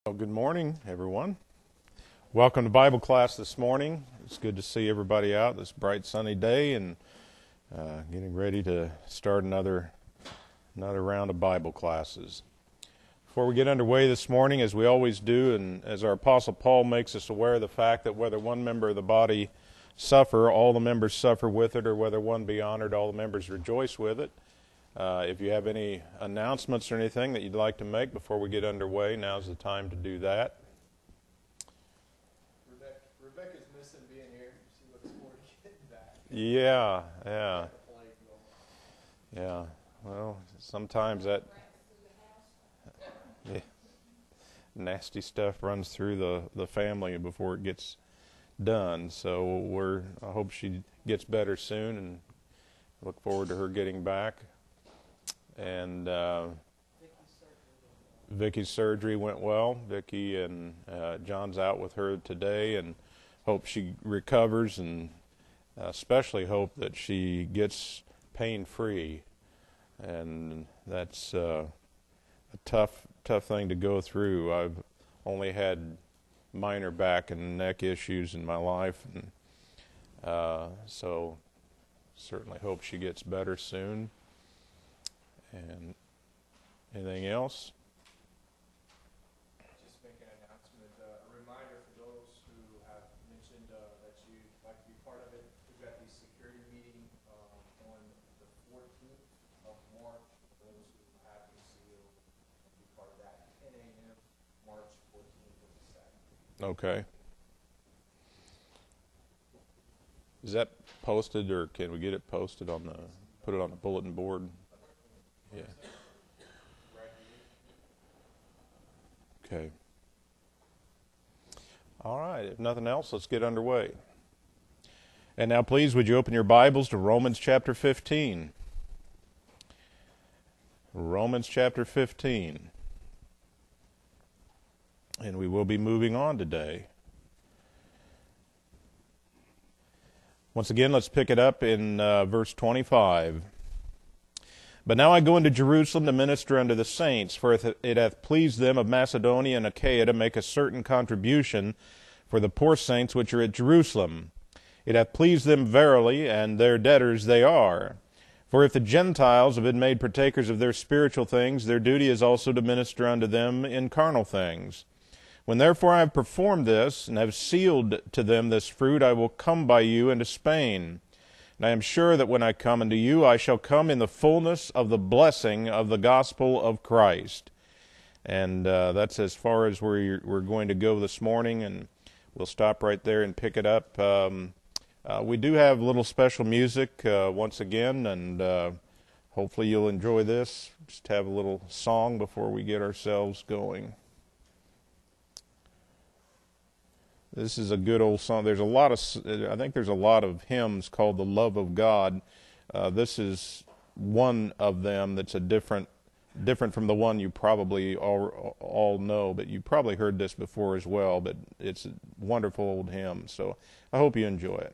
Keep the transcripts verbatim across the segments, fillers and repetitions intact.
Well, good morning, everyone. Welcome to Bible class this morning. It's good to see everybody out this bright sunny day and uh, getting ready to start another another round of Bible classes. Before we get underway this morning, as we always do, and as our Apostle Paul makes us aware of the fact that whether one member of the body suffer, all the members suffer with it, or whether one be honored, all the members rejoice with it. Uh, if you have any announcements or anything that you'd like to make before we get underway, now's the time to do that. Rebecca, Rebecca's missing being here. She looks forward to getting back. Yeah, yeah. Yeah, well, sometimes that yeah, nasty stuff runs through the, the family before it gets done. So we're I hope she gets better soon and look forward to her getting back. And uh, Vicky's surgery went well. Vicky and uh, John's out with her today, and hope she recovers, and especially hope that she gets pain-free. And that's uh, a tough, tough thing to go through. I've only had minor back and neck issues in my life, and uh, so certainly hope she gets better soon. And anything else? Just make an announcement, uh, a reminder for those who have mentioned uh, that you'd like to be part of it. We've got the security meeting um, on the fourteenth of March. For those who have been sealed, be part of that. ten a.m. March fourteenth is the Saturday. Okay. Is that posted, or can we get it posted on the, put it on the bulletin board? Yeah. Okay. All right. If nothing else, let's get underway. And now, please, would you open your Bibles to Romans chapter fifteen? Romans chapter fifteen. And we will be moving on today. Once again, let's pick it up in uh, verse twenty-five. But now I go into Jerusalem to minister unto the saints, for it hath pleased them of Macedonia and Achaia to make a certain contribution for the poor saints which are at Jerusalem. It hath pleased them verily, and their debtors they are. For if the Gentiles have been made partakers of their spiritual things, their duty is also to minister unto them in carnal things. When therefore I have performed this, and have sealed to them this fruit, I will come by you into Spain. And I am sure that when I come unto you, I shall come in the fullness of the blessing of the gospel of Christ. And uh, that's as far as we're, we're going to go this morning, and we'll stop right there and pick it up. Um, uh, we do have a little special music uh, once again, and uh, hopefully you'll enjoy this. Just have a little song before we get ourselves going. This is a good old song. There's a lot of, I think there's a lot of hymns called The Love of God. Uh, this is one of them that's a different, different from the one you probably all, all know, but you probably heard this before as well, but it's a wonderful old hymn. So I hope you enjoy it.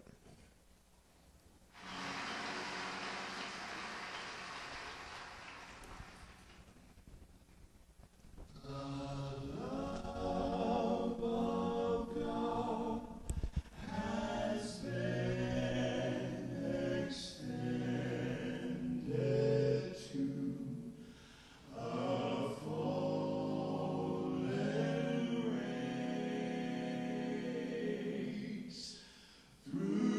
Through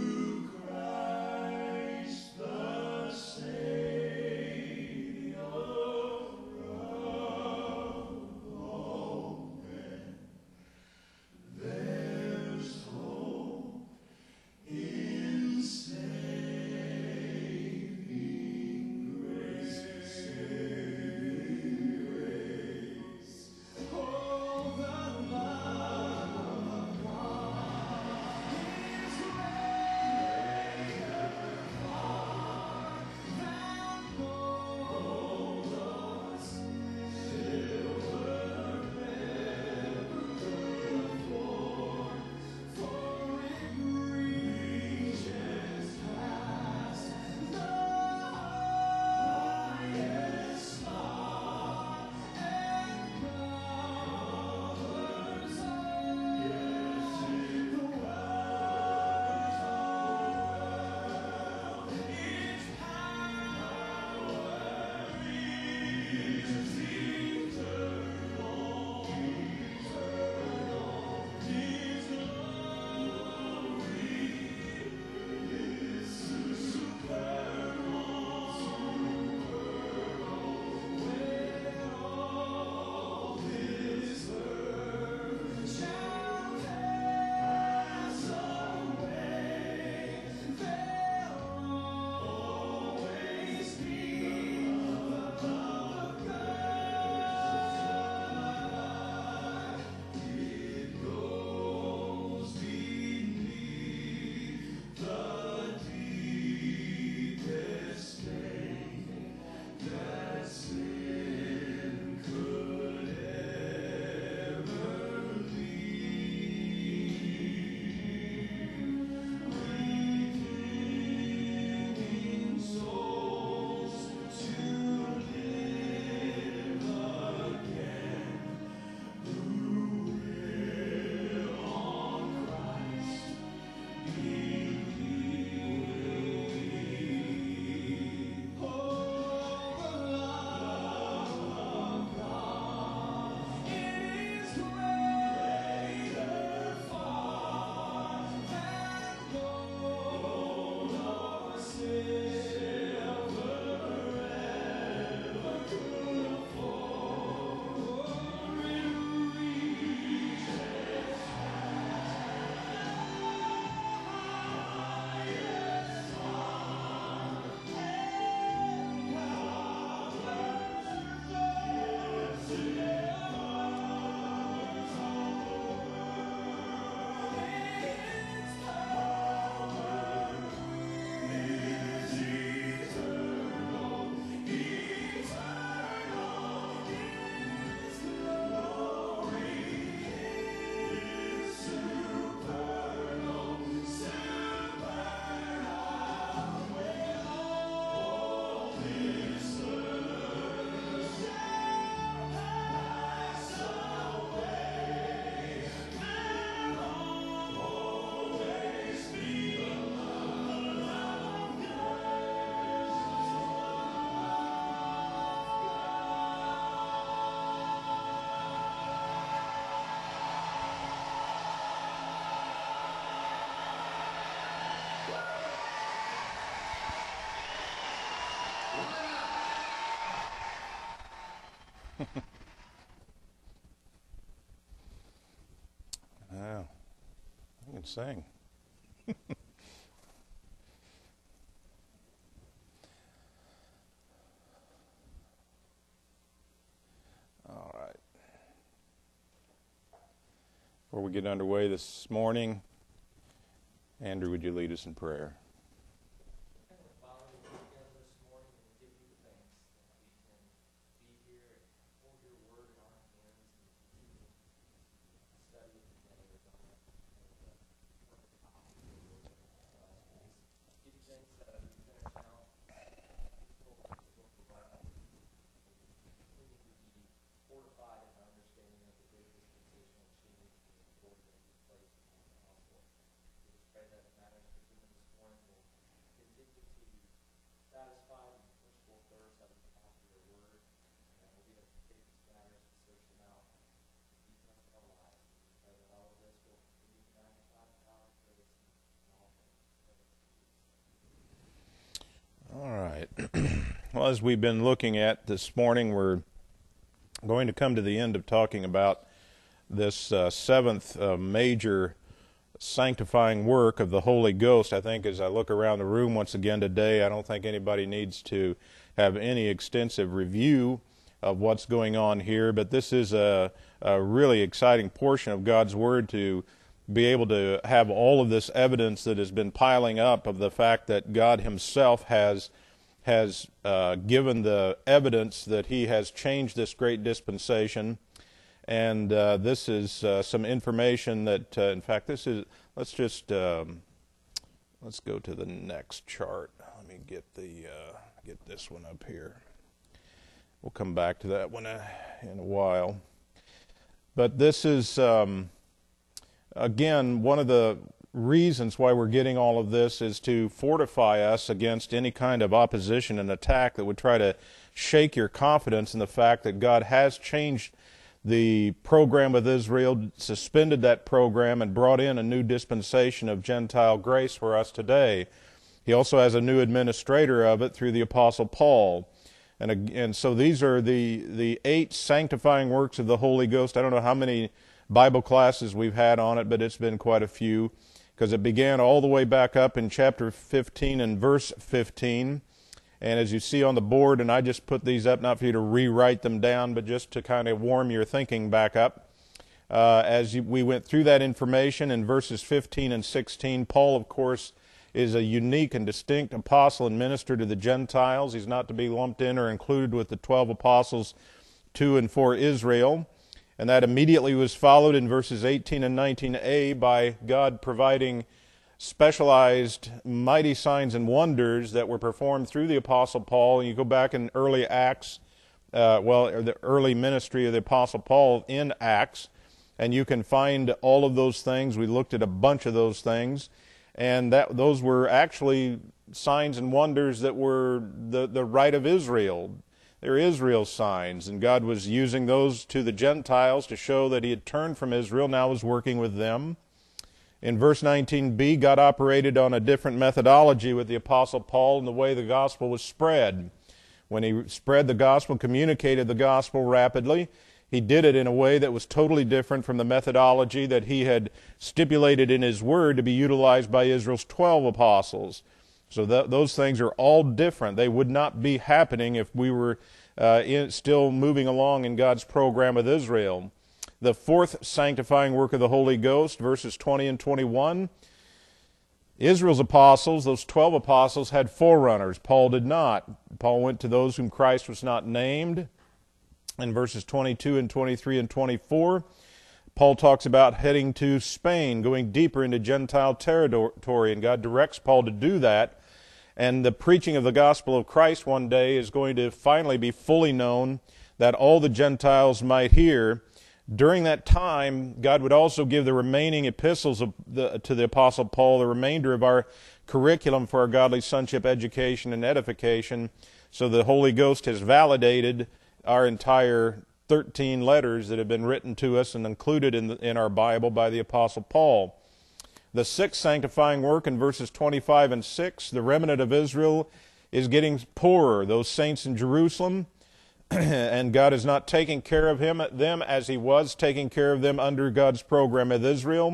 Sing. All right. Before we get underway this morning, Andrew, would you lead us in prayer? All right. Well, as we've been looking at this morning, we're going to come to the end of talking about this uh, seventh uh, major sanctifying work of the Holy Ghost. I think as I look around the room once again today, I don't think anybody needs to have any extensive review of what's going on here, but this is a, a really exciting portion of God's Word to be able to have all of this evidence that has been piling up of the fact that God Himself has has uh, given the evidence that He has changed this great dispensation. And uh, this is uh, some information that, uh, in fact, this is, let's just, um, let's go to the next chart. Let me get the, uh, get this one up here. We'll come back to that one uh, in a while. But this is, um, again, one of the reasons why we're getting all of this is to fortify us against any kind of opposition and attack that would try to shake your confidence in the fact that God has changed the program with Israel, suspended that program, and brought in a new dispensation of Gentile grace for us today. He also has a new administrator of it through the Apostle Paul. And, and so these are the, the eight sanctifying works of the Holy Ghost. I don't know how many Bible classes we've had on it, but it's been quite a few, because it began all the way back up in chapter fifteen and verse fifteen. And as you see on the board, and I just put these up not for you to rewrite them down, but just to kind of warm your thinking back up. Uh, as you, we went through that information in verses fifteen and sixteen, Paul, of course, is a unique and distinct apostle and minister to the Gentiles. He's not to be lumped in or included with the twelve apostles to and for Israel. And that immediately was followed in verses eighteen and nineteen a by God providing specialized mighty signs and wonders that were performed through the Apostle Paul. And you go back in early Acts, uh, well, the early ministry of the Apostle Paul in Acts, and you can find all of those things. We looked at a bunch of those things, and that those were actually signs and wonders that were the, the right of Israel. They're Israel's signs, and God was using those to the Gentiles to show that He had turned from Israel, now was working with them. In verse nineteen b, God operated on a different methodology with the Apostle Paul in the way the gospel was spread. When he spread the gospel, communicated the gospel rapidly, he did it in a way that was totally different from the methodology that he had stipulated in his word to be utilized by Israel's twelve apostles. So th- those things are all different. They would not be happening if we were uh, in, still moving along in God's program with Israel. The fourth sanctifying work of the Holy Ghost, verses twenty and twenty-one. Israel's apostles, those twelve apostles, had forerunners. Paul did not. Paul went to those whom Christ was not named. In verses twenty-two and twenty-three and twenty-four, Paul talks about heading to Spain, going deeper into Gentile territory, and God directs Paul to do that. And the preaching of the gospel of Christ one day is going to finally be fully known, that all the Gentiles might hear. During that time, God would also give the remaining epistles of the, to the Apostle Paul, the remainder of our curriculum for our godly sonship education and edification. So the Holy Ghost has validated our entire thirteen letters that have been written to us and included in, the, in our Bible by the Apostle Paul. The sixth sanctifying work in verses twenty-five and six, the remnant of Israel is getting poorer, those saints in Jerusalem, and God is not taking care of him, them as He was taking care of them under God's program with Israel.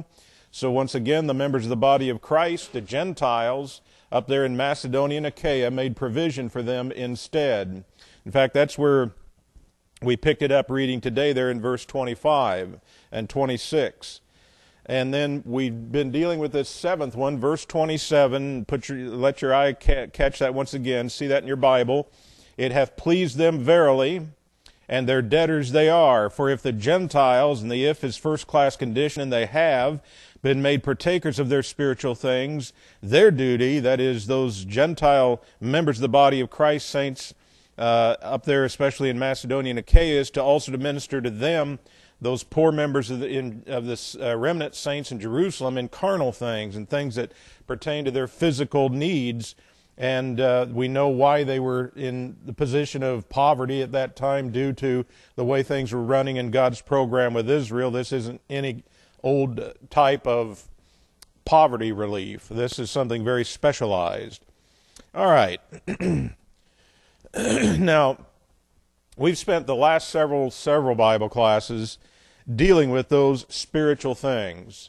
So once again, the members of the body of Christ, the Gentiles, up there in Macedonia and Achaia, made provision for them instead. In fact, that's where we picked it up reading today there in verse twenty-five and twenty-six. And then we've been dealing with this seventh one, verse twenty-seven. Put your, let your eye ca- catch that once again. See that in your Bible. It hath pleased them verily, and their debtors they are. For if the Gentiles, and the if is first-class condition, and they have been made partakers of their spiritual things, their duty, that is, those Gentile members of the body of Christ, saints uh, up there, especially in Macedonia and Achaia, is to also to minister to them, those poor members of the, in, of the uh, remnant saints in Jerusalem, in carnal things and things that pertain to their physical needs. And uh, we know why they were in the position of poverty at that time due to the way things were running in God's program with Israel. This isn't any old type of poverty relief. This is something very specialized. All right. Now, we've spent the last several, several Bible classes dealing with those spiritual things.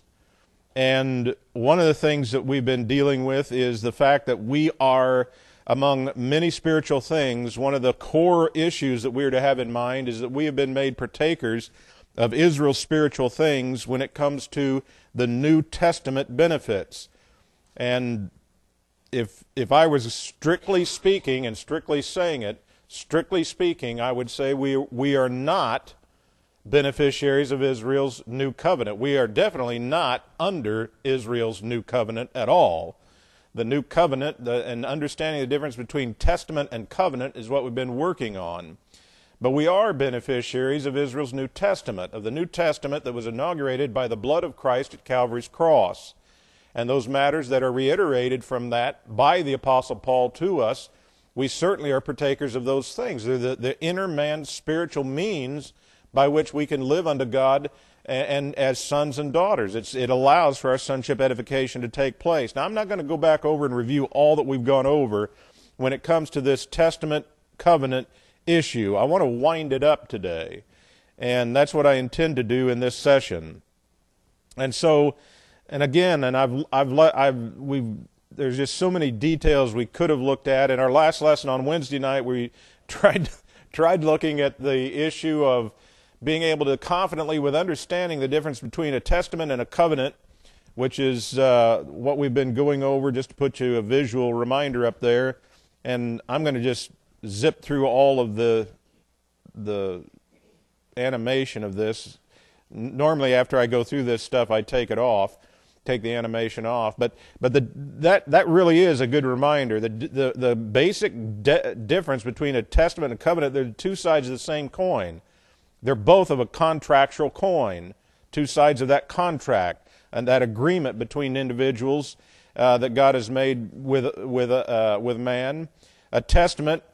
And one of the things that we've been dealing with is the fact that we are, among many spiritual things, one of the core issues that we are to have in mind is that we have been made partakers of Israel's spiritual things when it comes to the New Testament benefits. And if if I was strictly speaking and strictly saying it, strictly speaking, I would say we we are not beneficiaries of Israel's new covenant. We are definitely not under Israel's new covenant at all. The new covenant, the, and understanding the difference between testament and covenant is what we've been working on. But we are beneficiaries of Israel's New Testament, of the New Testament that was inaugurated by the blood of Christ at Calvary's cross. And those matters that are reiterated from that by the Apostle Paul to us, we certainly are partakers of those things. They're the, the inner man's spiritual means by which we can live unto God and, and as sons and daughters. It's, it allows for our sonship edification to take place. Now, I'm not going to go back over and review all that we've gone over when it comes to this testament covenant issue. I want to wind it up today, and that's what I intend to do in this session. And so, and again, and I've, I've, I've, we've, there's just so many details we could have looked at. In our last lesson on Wednesday night, we tried, tried looking at the issue of being able to confidently, with understanding the difference between a testament and a covenant, which is uh, what we've been going over, just to put you a visual reminder up there. And I'm going to just zip through all of the the animation of this. Normally, after I go through this stuff, I take it off, take the animation off. But but the that that really is a good reminder. The the the basic de- difference between a testament and a covenant, they're two sides of the same coin. They're both of a contractual coin, two sides of that contract and that agreement between individuals uh, that God has made with with uh, with man. A testament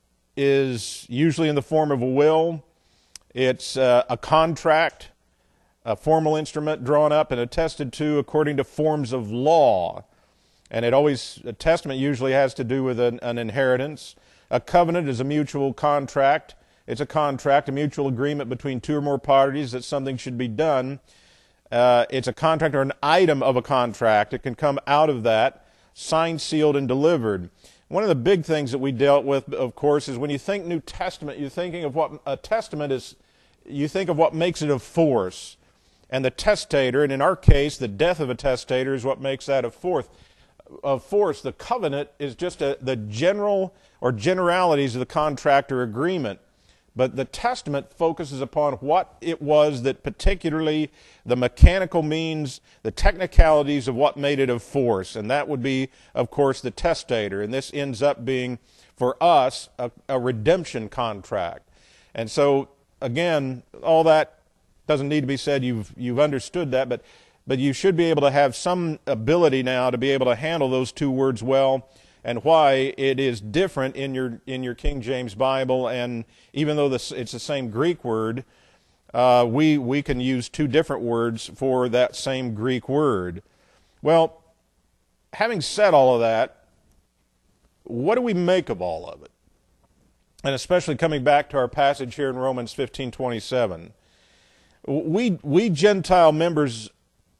is usually in the form of a will. It's uh, a contract, a formal instrument drawn up and attested to according to forms of law. And it always, a testament usually has to do with an, an inheritance. A covenant is a mutual contract. It's a contract, a mutual agreement between two or more parties that something should be done. Uh, it's a contract or an item of a contract. It can come out of that, signed, sealed, and delivered. One of the big things that we dealt with, of course, is when you think New Testament, you're thinking of what a testament is, you think of what makes it of force. And the testator, and in our case, the death of a testator is what makes that of force. Of force. The covenant is just a, the general or generalities of the contract or agreement. But the testament focuses upon what it was that particularly the mechanical means, the technicalities of what made it of force. And that would be, of course, the testator. And this ends up being, for us, a, a redemption contract. And so, again, all that doesn't need to be said. You've, you've understood that. But, but you should be able to have some ability now to be able to handle those two words well, and why it is different in your in your King James Bible. And even though this, it's the same Greek word, uh, we we can use two different words for that same Greek word. Well, having said all of that, what do we make of all of it? And especially coming back to our passage here in Romans fifteen twenty-seven, we we Gentile members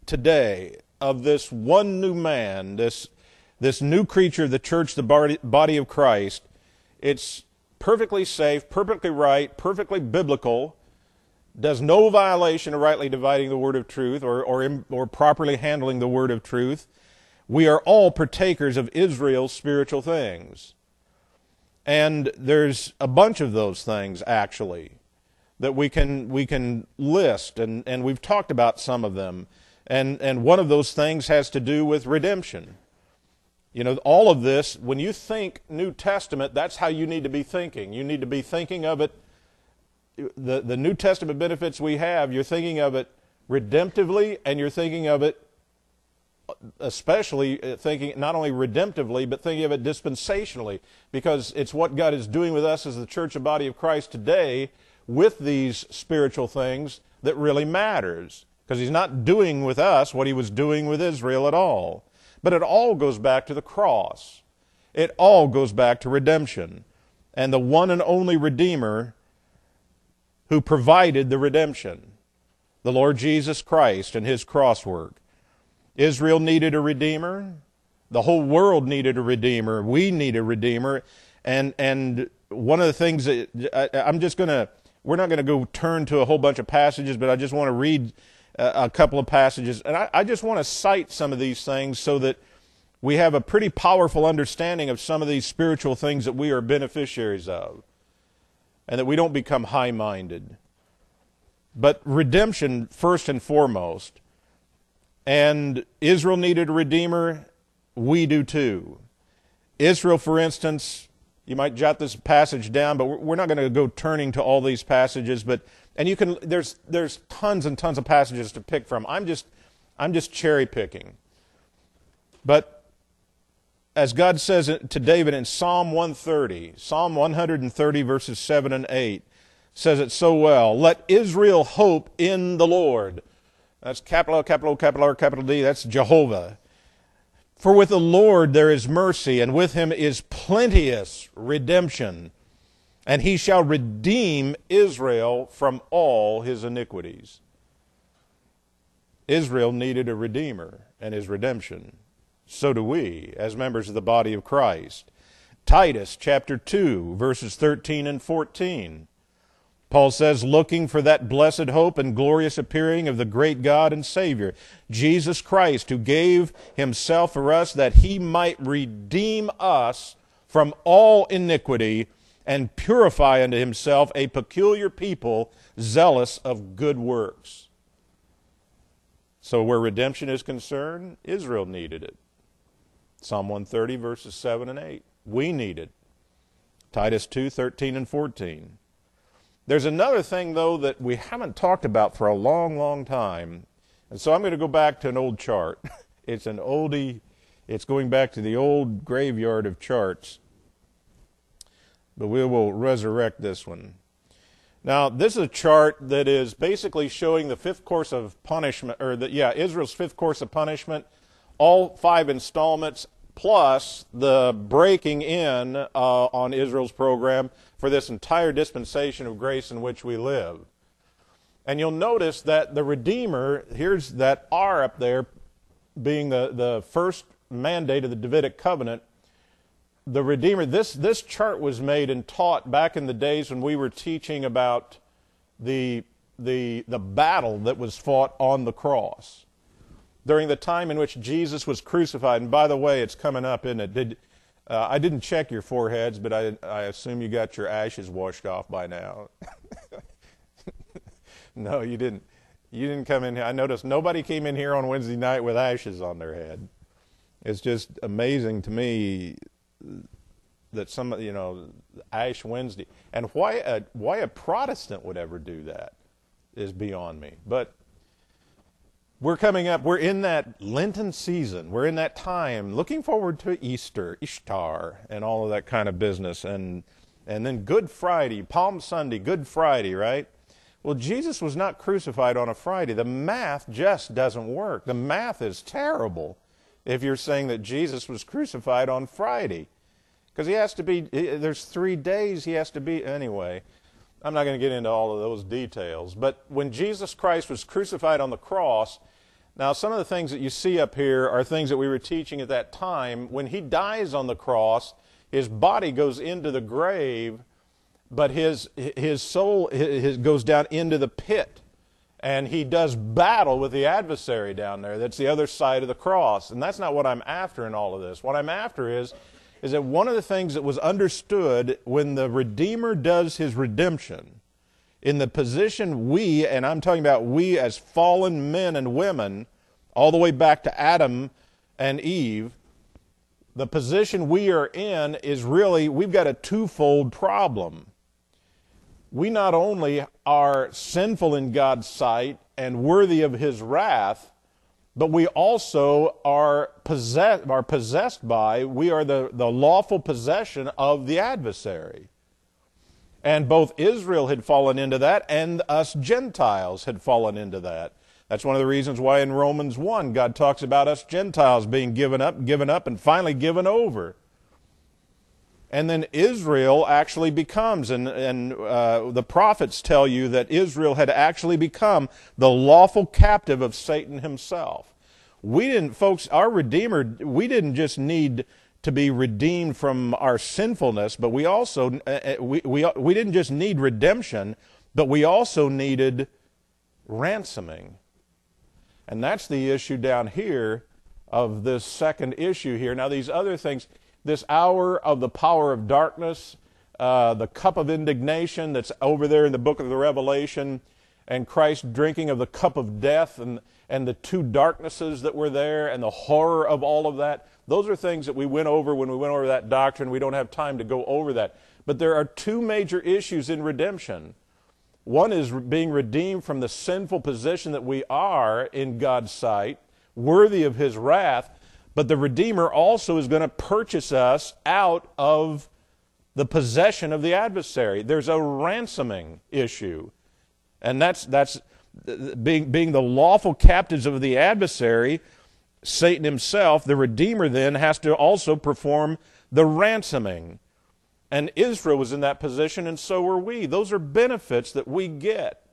today of this one new man, this, this new creature of the church, the body, body of Christ, it's perfectly safe, perfectly right, perfectly biblical, does no violation of rightly dividing the word of truth or, or, or properly handling the word of truth. We are all partakers of Israel's spiritual things. And there's a bunch of those things, actually, that we can we can list, and, and we've talked about some of them. And, and one of those things has to do with redemption. You know, all of this, when you think New Testament, that's how you need to be thinking. You need to be thinking of it, the, the New Testament benefits we have, you're thinking of it redemptively, and you're thinking of it especially thinking not only redemptively, but thinking of it dispensationally, because it's what God is doing with us as the church and body of Christ today with these spiritual things that really matters, because he's not doing with us what he was doing with Israel at all. But it all goes back to the cross. It all goes back to redemption and the one and only Redeemer who provided the redemption, the Lord Jesus Christ and his cross work. Israel needed a Redeemer. The whole world needed a Redeemer. We need a Redeemer. And and one of the things that I, I'm just going to, we're not going to go turn to a whole bunch of passages, but I just want to read a, a couple of passages. And I, I just want to cite some of these things so that we have a pretty powerful understanding of some of these spiritual things that we are beneficiaries of, and that we don't become high-minded. But redemption, first and foremost. And Israel needed a Redeemer. We do too. Israel, for instance, you might jot this passage down, but we're not going to go turning to all these passages. But and you can there's there's tons and tons of passages to pick from. I'm just I'm just cherry picking. But as God says to David in Psalm one thirty, Psalm one thirty verses seven and eight, says it so well. Let Israel hope in the Lord. That's capital O, capital O, capital R, capital D. That's Jehovah. For with the Lord there is mercy, and with him is plenteous redemption, and he shall redeem Israel from all his iniquities. Israel needed a Redeemer and his redemption. So do we, as members of the body of Christ. Titus chapter two, verses thirteen and fourteen. Paul says, looking for that blessed hope and glorious appearing of the great God and Savior, Jesus Christ, who gave himself for us that he might redeem us from all iniquity and purify unto himself a peculiar people zealous of good works. So where redemption is concerned, Israel needed it. Psalm one thirty, verses seven and eight. We need it. Titus two, thirteen and fourteen. There's another thing, though, that we haven't talked about for a long, long time. And so I'm going to go back to an old chart. It's an oldie. It's going back to the old graveyard of charts. But we will resurrect this one. Now, this is a chart that is basically showing the fifth course of punishment, or the, yeah, Israel's fifth course of punishment, all five installments, plus the breaking in uh, on Israel's program for this entire dispensation of grace in which we live. And you'll notice that the Redeemer, here's that R up there, being the, the first mandate of the Davidic covenant. The Redeemer, this, this chart was made and taught back in the days when we were teaching about the, the, the battle that was fought on the cross, during the time in which Jesus was crucified. And by the way, it's coming up, isn't it? Did, uh, I didn't check your foreheads, but I, I assume you got your ashes washed off by now. No, you didn't. You didn't come in here. I noticed nobody came in here on Wednesday night with ashes on their head. It's just amazing to me that some, you know, Ash Wednesday. And why a, why a Protestant would ever do that is beyond me. But we're coming up, we're in that Lenten season. We're in that time, looking forward to Easter, Ishtar, and all of that kind of business. And and then Good Friday, Palm Sunday, Good Friday, right? Well, Jesus was not crucified on a Friday. The math just doesn't work. The math is terrible if you're saying that Jesus was crucified on Friday. Because he has to be, there's three days he has to be, anyway. I'm not going to get into all of those details. But when Jesus Christ was crucified on the cross, Now, some of the things that you see up here are things that we were teaching at that time. When he dies on the cross, his body goes into the grave, but his his soul his, goes down into the pit. And he does battle with the adversary down there. That's the other side of the cross. And that's not what I'm after in all of this. What I'm after is, is that one of the things that was understood when the Redeemer does his redemption, in the position we, and I'm talking about we as fallen men and women, all the way back to Adam and Eve, the position we are in is really, we've got a twofold problem. We not only are sinful in God's sight and worthy of his wrath, but we also are possessed, are possessed by, we are the, the lawful possession of the adversary. And both Israel had fallen into that, and us Gentiles had fallen into that. That's one of the reasons why in Romans one, God talks about us Gentiles being given up, given up, and finally given over. And then Israel actually becomes, and, and uh, the prophets tell you that Israel had actually become the lawful captive of Satan himself. We didn't, folks, our Redeemer, we didn't just need to be redeemed from our sinfulness, but we also, uh, we, we, we didn't just need redemption, but we also needed ransoming. And that's the issue down here of this second issue here. Now these other things, this hour of the power of darkness, uh, the cup of indignation that's over there in the book of the Revelation, and Christ drinking of the cup of death, and, and the two darknesses that were there, and the horror of all of that. Those are things that we went over when we went over that doctrine. We don't have time to go over that. But there are two major issues in redemption. One is being redeemed from the sinful position that we are in God's sight, worthy of his wrath. But the Redeemer also is going to purchase us out of the possession of the adversary. There's a ransoming issue. And that's that's being, being the lawful captives of the adversary, Satan himself. The Redeemer then has to also perform the ransoming. And Israel was in that position, and so were we. Those are benefits that we get.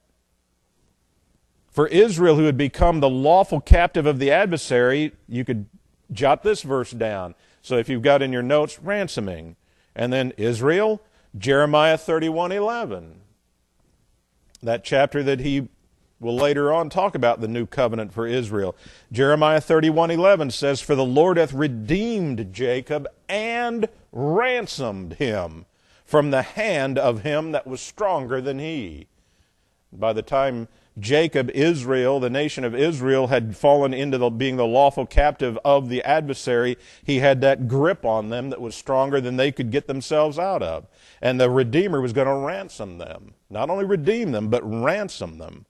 For Israel, who had become the lawful captive of the adversary, you could jot this verse down. So if you've got in your notes, ransoming. And then Israel, Jeremiah thirty-one eleven. That chapter that he will later on talk about the new covenant for Israel. Jeremiah thirty-one eleven says, "For the Lord hath redeemed Jacob and ransomed him from the hand of him that was stronger than he." By the time Jacob, Israel, the nation of Israel, had fallen into the, being the lawful captive of the adversary, he had that grip on them that was stronger than they could get themselves out of. And the Redeemer was going to ransom them. Not only redeem them, but ransom them.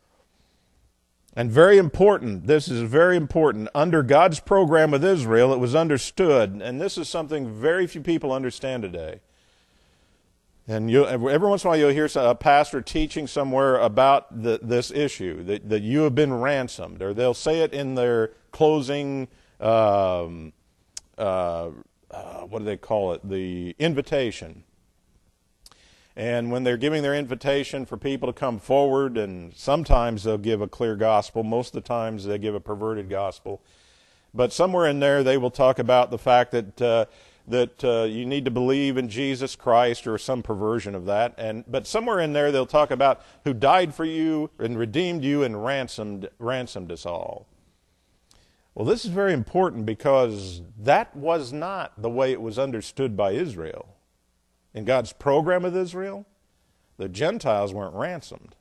And very important, this is very important, under God's program with Israel, it was understood, and this is something very few people understand today. And you, every once in a while you'll hear a pastor teaching somewhere about the, this issue, that, that you have been ransomed, or they'll say it in their closing, um, uh, uh, what do they call it, the invitation. And when they're giving their invitation for people to come forward, and sometimes they'll give a clear gospel, most of the times they give a perverted gospel. But somewhere in there they will talk about the fact that uh, that uh, you need to believe in Jesus Christ, or some perversion of that. And but somewhere in there they'll talk about who died for you and redeemed you and ransomed ransomed us all. Well, this is very important, because that was not the way it was understood by Israel. In God's program with Israel, the Gentiles weren't ransomed.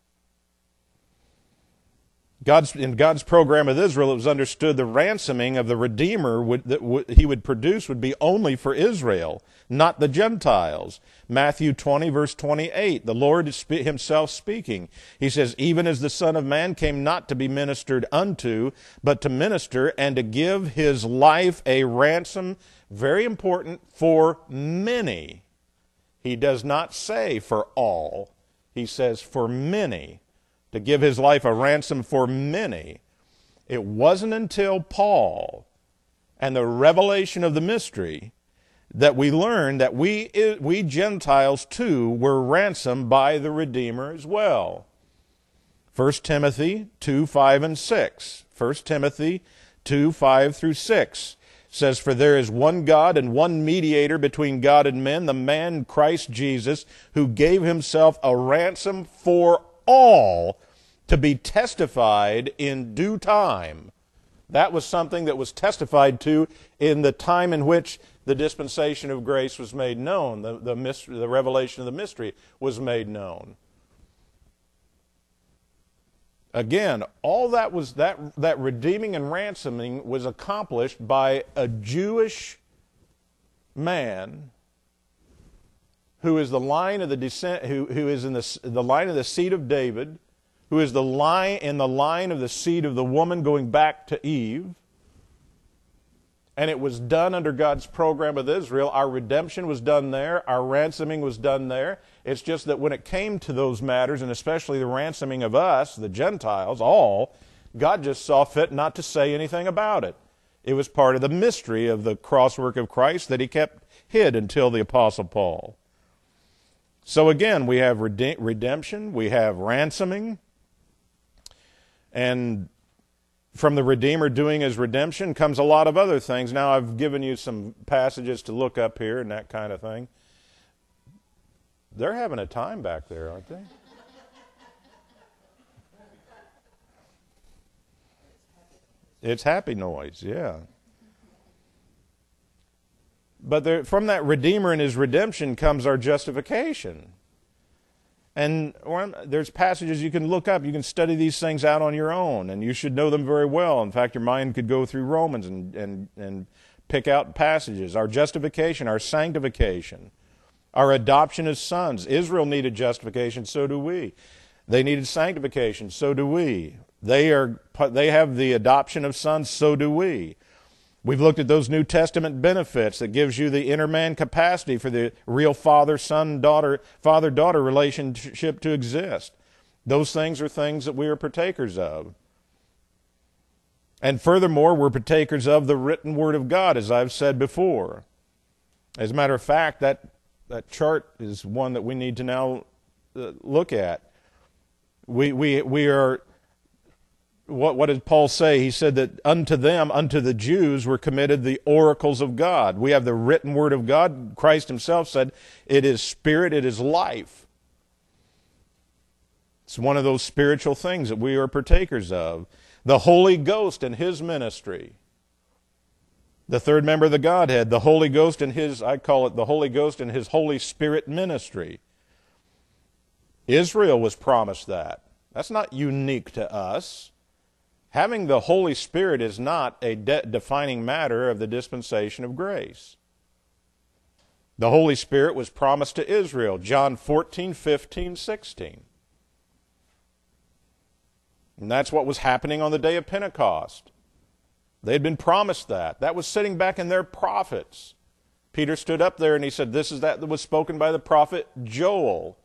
God's, in God's program with Israel, it was understood the ransoming of the Redeemer would, that would, he would produce would be only for Israel, not the Gentiles. Matthew twenty, verse twenty-eight, the Lord is spe- himself speaking. He says, "Even as the Son of Man came not to be ministered unto, but to minister and to give his life a ransom," very important, "for many." He does not say for all. He says for many. To give his life a ransom for many. It wasn't until Paul and the revelation of the mystery that we learned that we, we Gentiles too were ransomed by the Redeemer as well. First Timothy two, five, and six. First Timothy two, five through six says, "For there is one God and one mediator between God and men, the man Christ Jesus, who gave himself a ransom for all to be testified in due time." That was something that was testified to in the time in which the dispensation of grace was made known. The, the, mystery, the revelation of the mystery was made known. Again, all that was that that redeeming and ransoming was accomplished by a Jewish man who is the line of the descent, who, who is in the, the line of the seed of David, who is the line in the line of the seed of the woman going back to Eve. And it was done under God's program with Israel. Our redemption was done there. Our ransoming was done there. It's just that when it came to those matters, and especially the ransoming of us, the Gentiles, all, God just saw fit not to say anything about it. It was part of the mystery of the cross work of Christ that he kept hid until the Apostle Paul. So again, we have rede- redemption, we have ransoming, and from the Redeemer doing his redemption comes a lot of other things. Now, I've given you some passages to look up here and that kind of thing. They're having a time back there, aren't they? It's happy noise, yeah. But there, from that Redeemer and his redemption comes our justification. And there's passages you can look up. You can study these things out on your own, and you should know them very well. In fact, your mind could go through Romans and, and, and pick out passages. Our justification, our sanctification, our adoption as sons. Israel needed justification, so do we. They needed sanctification, so do we. They are they have the adoption of sons, so do we. We've looked at those New Testament benefits that gives you the inner man capacity for the real father-son, daughter, father-daughter relationship to exist. Those things are things that we are partakers of. And furthermore, we're partakers of the written Word of God, as I've said before. As a matter of fact, that, that chart is one that we need to now uh, look at. We, we, we are... What, what did Paul say? He said that unto them, unto the Jews, were committed the oracles of God. We have the written Word of God. Christ himself said, it is spirit, it is life. It's one of those spiritual things that we are partakers of. The Holy Ghost and his ministry. The third member of the Godhead, the Holy Ghost and his, I call it the Holy Ghost and his Holy Spirit ministry. Israel was promised that. That's not unique to us. Having the Holy Spirit is not a de- defining matter of the dispensation of grace. The Holy Spirit was promised to Israel, John fourteen, fifteen, sixteen. And that's what was happening on the day of Pentecost. They had been promised that. That was sitting back in their prophets. Peter stood up there and he said, this is that that was spoken by the prophet Joel.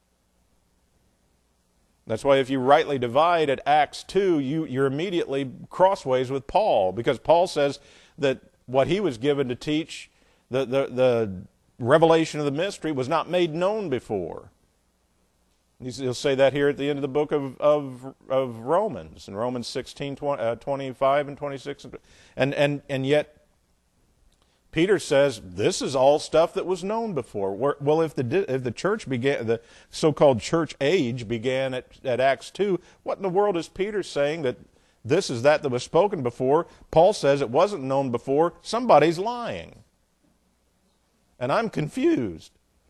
That's why if you rightly divide at Acts two, you, you're immediately crossways with Paul, because Paul says that what he was given to teach, the, the, the revelation of the mystery, was not made known before. He'll say that here at the end of the book of, of, of Romans, in Romans sixteen, twenty, uh, twenty-five and twenty-six. And, and, and yet, Peter says, this is all stuff that was known before. Well, if the if the church began, the so-called church age began at, at Acts two, what in the world is Peter saying that this is that that was spoken before? Paul says it wasn't known before. Somebody's lying. And I'm confused.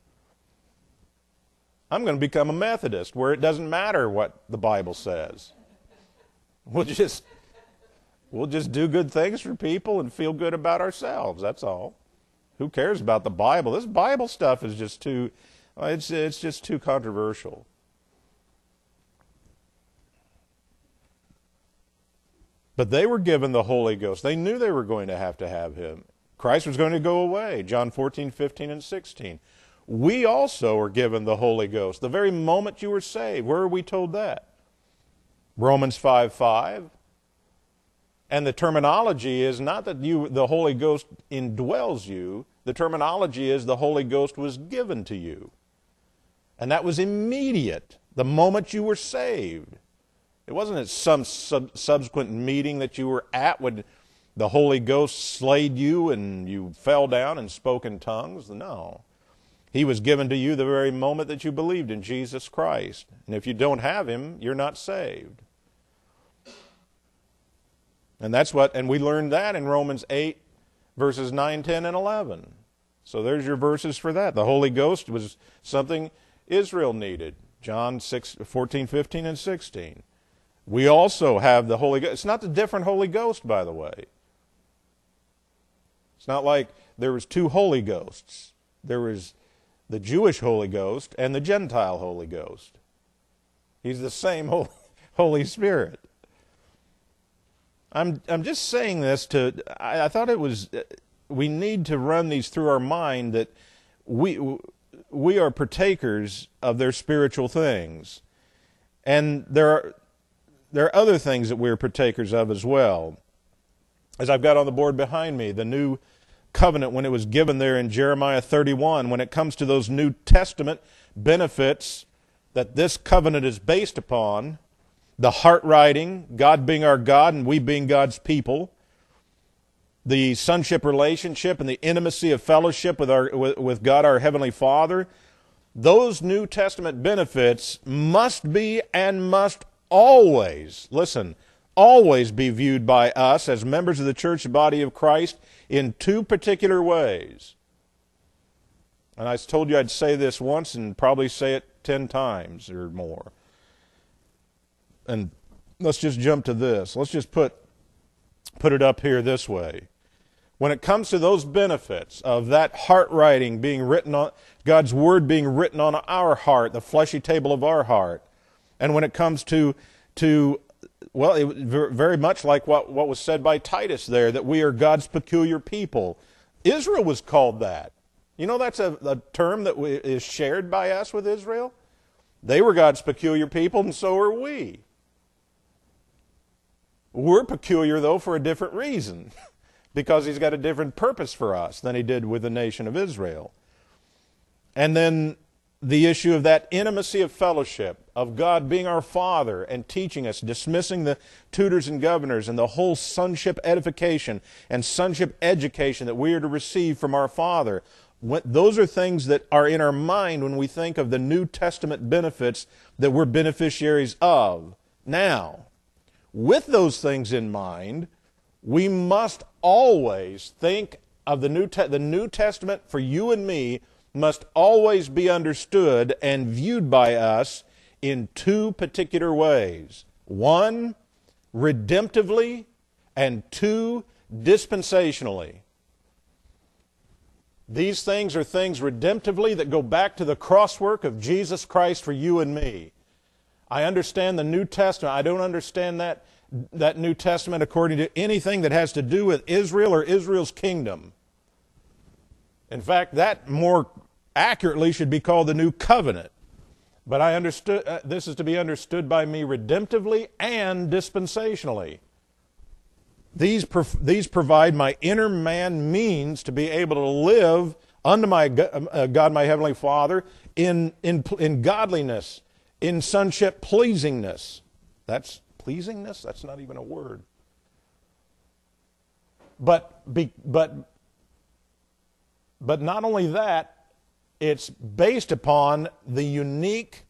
I'm going to become a Methodist where it doesn't matter what the Bible says. We'll just... We'll just do good things for people and feel good about ourselves, that's all. Who cares about the Bible? This Bible stuff is just too, it's, it's just too controversial. But they were given the Holy Ghost. They knew they were going to have to have him. Christ was going to go away, John fourteen, fifteen, and sixteen. We also are given the Holy Ghost. The very moment you were saved, where are we told that? Romans five, five. And the terminology is not that you, the Holy Ghost indwells you. The terminology is the Holy Ghost was given to you. And that was immediate, the moment you were saved. It wasn't at some sub- subsequent meeting that you were at when the Holy Ghost slayed you and you fell down and spoke in tongues. No. He was given to you the very moment that you believed in Jesus Christ. And if you don't have him, you're not saved. And that's what, and we learned that in Romans eight, verses nine, ten, and eleven. So there's your verses for that. The Holy Ghost was something Israel needed. John six, fourteen, fifteen, and sixteen. We also have the Holy Ghost. It's not the different Holy Ghost, by the way. It's not like there was two Holy Ghosts. There was the Jewish Holy Ghost and the Gentile Holy Ghost. He's the same Holy, Holy Spirit. I'm I'm just saying this to, I, I thought it was, we need to run these through our mind that we we are partakers of their spiritual things. And there are, there are other things that we're partakers of as well. As I've got on the board behind me, the new covenant when it was given there in Jeremiah thirty-one, when it comes to those New Testament benefits that this covenant is based upon, the heart writing, God being our God and we being God's people, the sonship relationship and the intimacy of fellowship with our with, with God our Heavenly Father, those New Testament benefits must be and must always, listen, always be viewed by us as members of the church body of Christ in two particular ways. And I told you I'd say this once and probably say it ten times or more. And let's just jump to this. Let's just put put it up here this way. When it comes to those benefits of that heart writing being written on, God's Word being written on our heart, the fleshy table of our heart, and when it comes to, to well, it, very much like what, what was said by Titus there, that we are God's peculiar people. Israel was called that. You know that's a, a term that we, is shared by us with Israel? They were God's peculiar people, and so are we. We're peculiar, though, for a different reason, because he's got a different purpose for us than he did with the nation of Israel. And then the issue of that intimacy of fellowship, of God being our Father and teaching us, dismissing the tutors and governors, and the whole sonship edification and sonship education that we are to receive from our Father. Those are things that are in our mind when we think of the New Testament benefits that we're beneficiaries of. Now, with those things in mind, we must always think of the New, Te- the New Testament for you and me must always be understood and viewed by us in two particular ways. One, redemptively, and two, dispensationally. These things are things redemptively that go back to the crosswork of Jesus Christ for you and me. I understand the New Testament. I don't understand that, that New Testament according to anything that has to do with Israel or Israel's kingdom. In fact, that more accurately should be called the New Covenant. But I understood uh, this is to be understood by me redemptively and dispensationally. These, these provide my inner man means to be able to live unto my uh, God, my Heavenly Father, in, in, in godliness, in sonship pleasingness. That's pleasingness? That's not even a word. But, be, but, but not only that, it's based upon the unique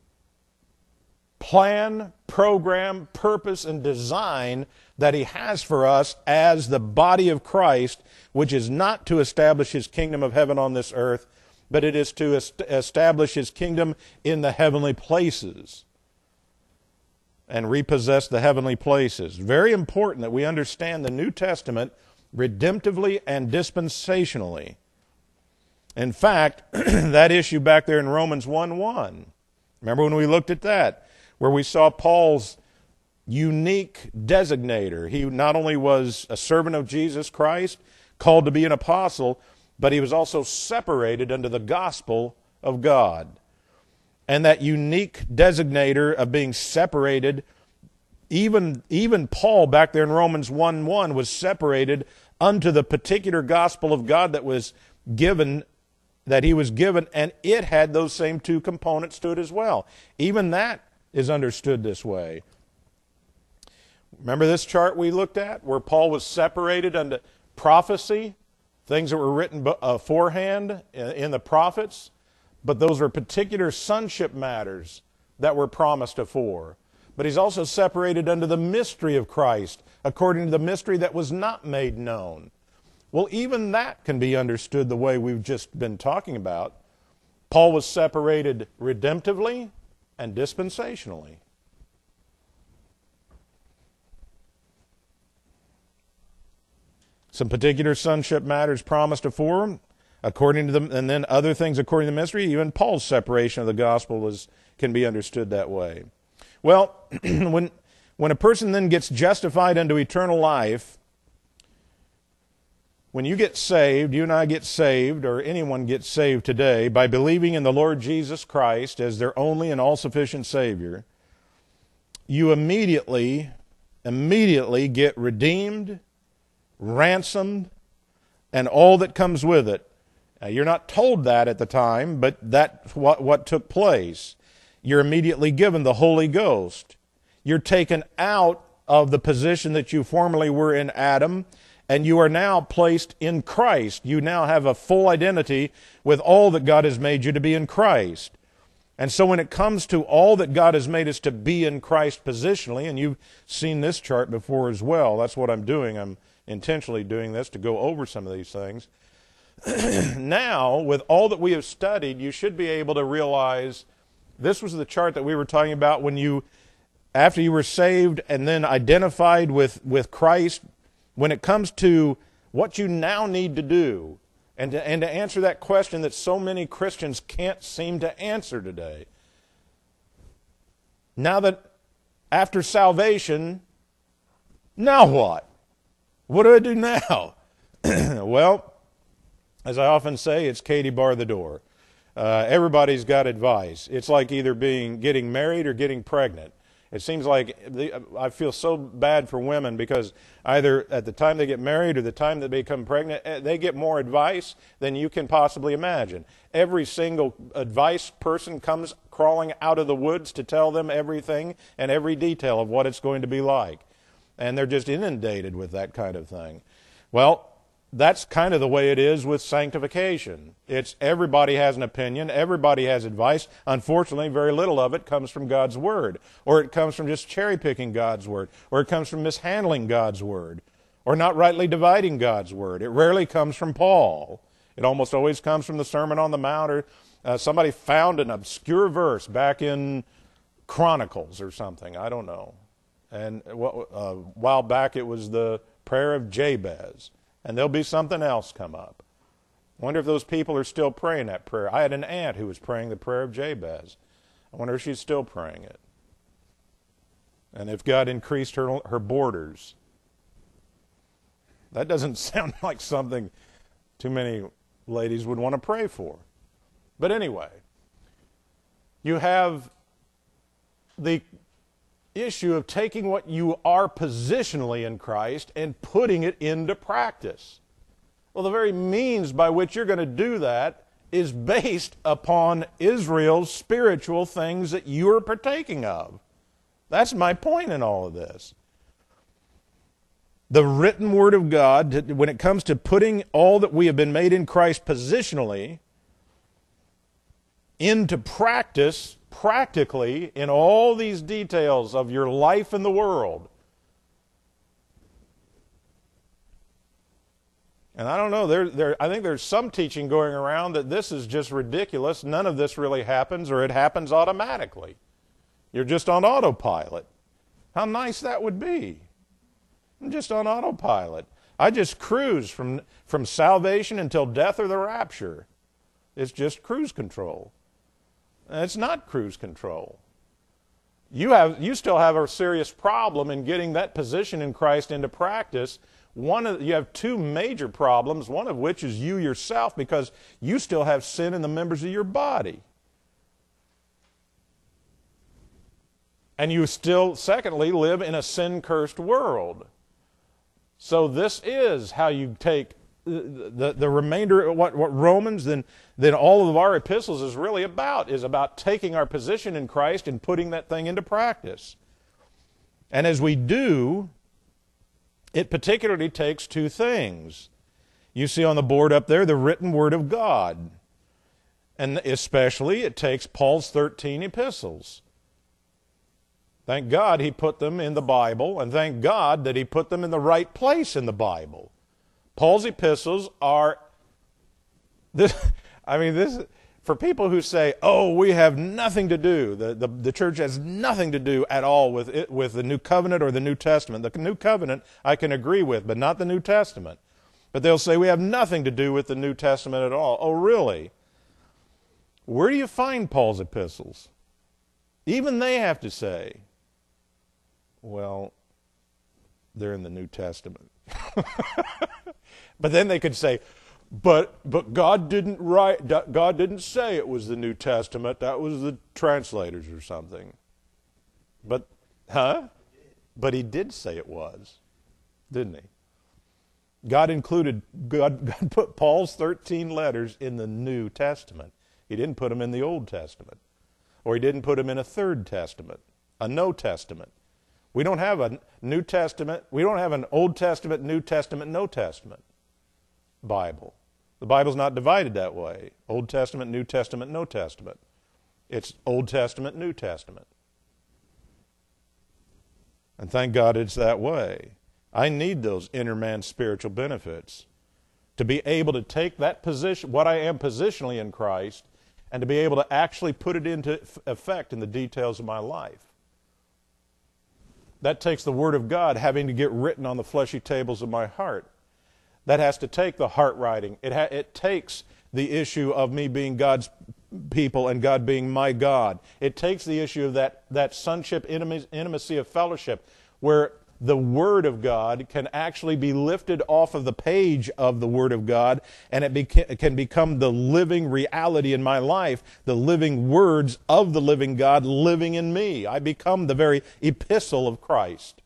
plan, program, purpose, and design that he has for us as the body of Christ, which is not to establish his kingdom of heaven on this earth, but it is to est- establish his kingdom in the heavenly places and repossess the heavenly places. Very important that we understand the New Testament redemptively and dispensationally. In fact, that issue back there in Romans one one, remember when we looked at that, where we saw Paul's unique designator. He not only was a servant of Jesus Christ, called to be an apostle, but he was also separated unto the gospel of God. And that unique designator of being separated, even, even Paul back there in Romans one one was separated unto the particular gospel of God that was given, that he was given, and it had those same two components to it as well. Even that is understood this way. Remember this chart we looked at where Paul was separated unto prophecy, things that were written beforehand in the prophets, but those were particular sonship matters that were promised afore. But he's also separated unto the mystery of Christ, according to the mystery that was not made known. Well, even that can be understood the way we've just been talking about. Paul was separated redemptively and dispensationally. Some particular sonship matters promised afore, according to them, and then other things according to the mystery. Even Paul's separation of the gospel was can be understood that way. Well, when when a person then gets justified unto eternal life, when you get saved, you and I get saved, or anyone gets saved today, by believing in the Lord Jesus Christ as their only and all-sufficient Savior, you immediately, immediately get redeemed, ransomed, and all that comes with it. Now, you're not told that at the time, but that's what, what took place. You're immediately given the Holy Ghost. You're taken out of the position that you formerly were in Adam, and you are now placed in Christ. You now have a full identity with all that God has made you to be in Christ. And so when it comes to all that God has made us to be in Christ positionally, and you've seen this chart before as well, that's what I'm doing. I'm intentionally doing this to go over some of these things. Now, with all that we have studied, you should be able to realize this was the chart that we were talking about when you, after you were saved and then identified with, with Christ, when it comes to what you now need to do, and to, and to answer that question that so many Christians can't seem to answer today. Now that after salvation, now what? What do I do now? Well, as I often say, it's Katie bar the door. Uh, everybody's got advice. It's like either being getting married or getting pregnant. It seems like the, I feel so bad for women because either at the time they get married or the time they become pregnant, they get more advice than you can possibly imagine. Every single advice person comes crawling out of the woods to tell them everything and every detail of what it's going to be like. And they're just inundated with that kind of thing. Well, that's kind of the way it is with sanctification. It's everybody has an opinion, everybody has advice. Unfortunately, very little of it comes from God's Word, or it comes from just cherry-picking God's Word, or it comes from mishandling God's Word, or not rightly dividing God's Word. It rarely comes from Paul. It almost always comes from the Sermon on the Mount, or uh, somebody found an obscure verse back in Chronicles or something. I don't know. And uh, a while back it was the prayer of Jabez. And there'll be something else come up. I wonder if those people are still praying that prayer. I had an aunt who was praying the prayer of Jabez. I wonder if she's still praying it. And if God increased her, her borders. That doesn't sound like something too many ladies would want to pray for. But anyway, you have the issue of taking what you are positionally in Christ and putting it into practice. Well, the very means by which you're going to do that is based upon Israel's spiritual things that you are partaking of. That's my point in all of this. The written Word of God, when it comes to putting all that we have been made in Christ positionally into practice, practically in all these details of your life in the world. And I don't know, there, there, I think there's some teaching going around that this is just ridiculous. None of this really happens, or it happens automatically. You're just on autopilot. How nice that would be. I'm just on autopilot. I just cruise from, from salvation until death or the rapture. It's just cruise control. It's not cruise control. You have, you still have a serious problem in getting that position in Christ into practice. One of, you have two major problems, one of which is you yourself, because you still have sin in the members of your body. And you still, secondly, live in a sin-cursed world. So this is how you take the, the, the remainder of what, what Romans, then, then all of our epistles is really about, is about taking our position in Christ and putting that thing into practice. And as we do, it particularly takes two things. You see on the board up there the written Word of God. And especially it takes Paul's thirteen epistles. Thank God he put them in the Bible, and thank God that he put them in the right place in the Bible. Paul's epistles are, this, I mean, this for people who say, oh, we have nothing to do, the, the, the church has nothing to do at all with it, with the New Covenant or the New Testament. The New Covenant I can agree with, but not the New Testament. But they'll say we have nothing to do with the New Testament at all. Oh, really? Where do you find Paul's epistles? Even they have to say, well, they're in the New Testament. But then they could say, but but God didn't write, God didn't say it was the New Testament. That was the translators or something. But, huh? But he did say it was, didn't he? God included, God, God put Paul's thirteen letters in the New Testament. He didn't put them in the Old Testament. Or he didn't put them in a third testament, a no testament. We don't have a New Testament, we don't have an Old Testament, New Testament, no testament Bible. The Bible's not divided that way. Old Testament, New Testament, no testament. It's Old Testament, New Testament. And thank God it's that way. I need those inner man spiritual benefits to be able to take that position, what I am positionally in Christ, and to be able to actually put it into effect in the details of my life. That takes the Word of God having to get written on the fleshy tables of my heart. That has to take the heart writing. It, ha- it takes the issue of me being God's people and God being my God. It takes the issue of that, that sonship intimacy of fellowship where the Word of God can actually be lifted off of the page of the Word of God, and it beca- can become the living reality in my life, the living words of the living God living in me. I become the very epistle of Christ.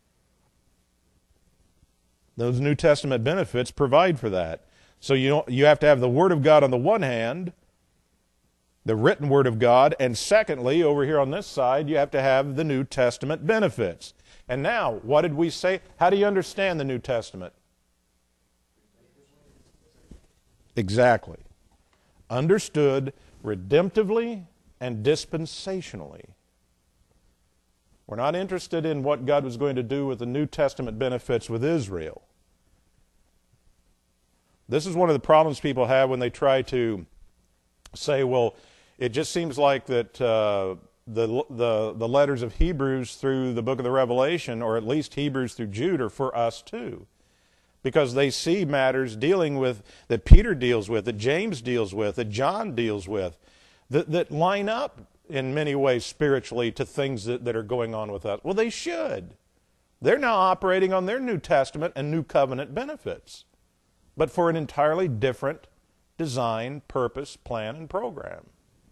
Those New Testament benefits provide for that. So you don't, you have to have the Word of God on the one hand, the written Word of God, and secondly, over here on this side, you have to have the New Testament benefits. And now, what did we say? How do you understand the New Testament? Exactly. Understood redemptively and dispensationally. We're not interested in what God was going to do with the New Testament benefits with Israel. This is one of the problems people have when they try to say, well, it just seems like that uh, the, the, the letters of Hebrews through the book of the Revelation, or at least Hebrews through Jude, are for us too. Because they see matters dealing with, that Peter deals with, that James deals with, that John deals with, that, that line up in many ways spiritually to things that, that are going on with us. Well, they should. They're now operating on their New Testament and New Covenant benefits, but for an entirely different design, purpose, plan, and program.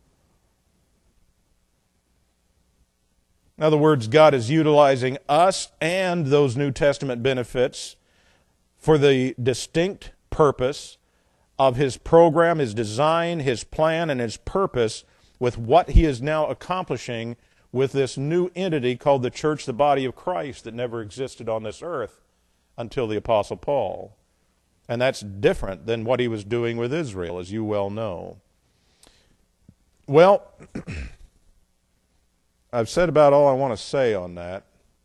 In other words, God is utilizing us and those New Testament benefits for the distinct purpose of His program, His design, His plan, and His purpose with what He is now accomplishing with this new entity called the church, the body of Christ, that never existed on this earth until the Apostle Paul. And that's different than what He was doing with Israel, as you well know. Well, I've said about all I want to say on that.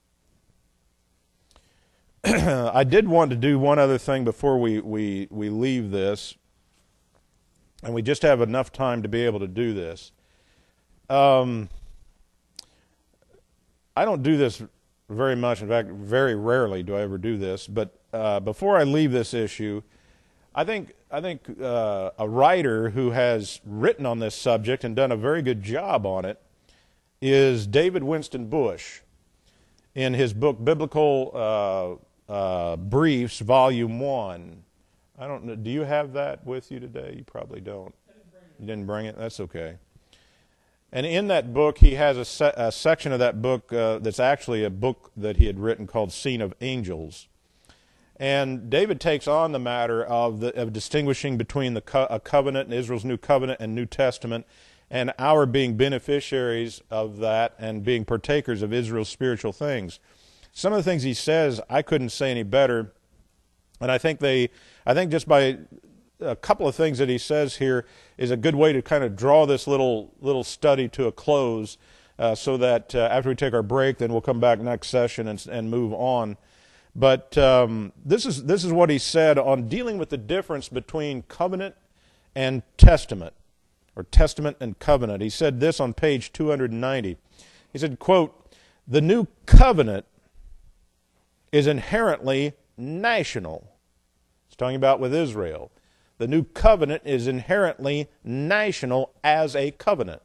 I did want to do one other thing before we, we, we leave this, and we just have enough time to be able to do this. Um, I don't do this very much. In fact, very rarely do I ever do this. But uh, before I leave this issue, I think I think uh, a writer who has written on this subject and done a very good job on it is David Winston Bush. In his book, Biblical uh, uh, Briefs, Volume One. I don't know. Do you have that with you today? You probably don't. You didn't bring it? That's okay. And in that book, he has a, se- a section of that book uh, that's actually a book that he had written called Scene of Angels. And David takes on the matter of, the, of distinguishing between the co- a covenant, Israel's new covenant and New Testament, and our being beneficiaries of that and being partakers of Israel's spiritual things. Some of the things he says, I couldn't say any better, and I think they, I think just by a couple of things that he says here is a good way to kind of draw this little little study to a close, uh, so that uh, after we take our break, then we'll come back next session and, and move on. But um, this is this is what he said on dealing with the difference between covenant and testament, or testament and covenant. He said this on page two ninety. He said, quote, "The new covenant is inherently national." He's talking about with Israel. The new covenant is inherently national as a covenant.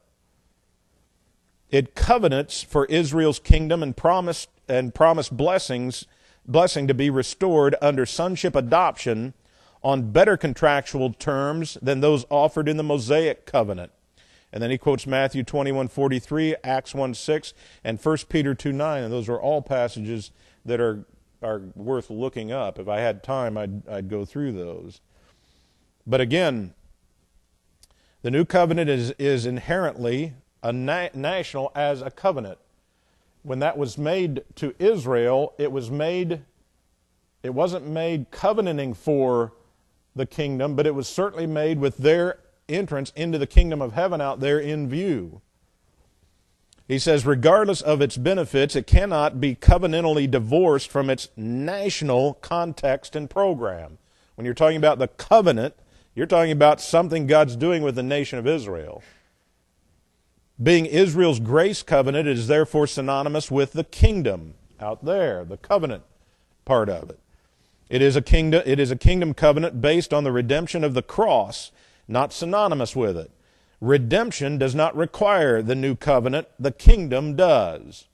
It covenants for Israel's kingdom and promised and promised blessings, blessing to be restored under sonship adoption on better contractual terms than those offered in the Mosaic covenant. And then he quotes Matthew twenty-one forty-three, Acts one six, and First Peter two nine, and those are all passages that are are worth looking up. If I had time, I'd I'd go through those. But again, the new covenant is, is inherently a na- national as a covenant. When that was made to Israel, it was made, it wasn't made covenanting for the kingdom, but it was certainly made with their entrance into the kingdom of heaven out there in view. He says, regardless of its benefits, it cannot be covenantally divorced from its national context and program. When you're talking about the covenant, you're talking about something God's doing with the nation of Israel. Being Israel's grace covenant is therefore synonymous with the kingdom out there, the covenant part of it. It is a kingdom, it is a kingdom covenant based on the redemption of the cross, not synonymous with it. Redemption does not require the new covenant, the kingdom does.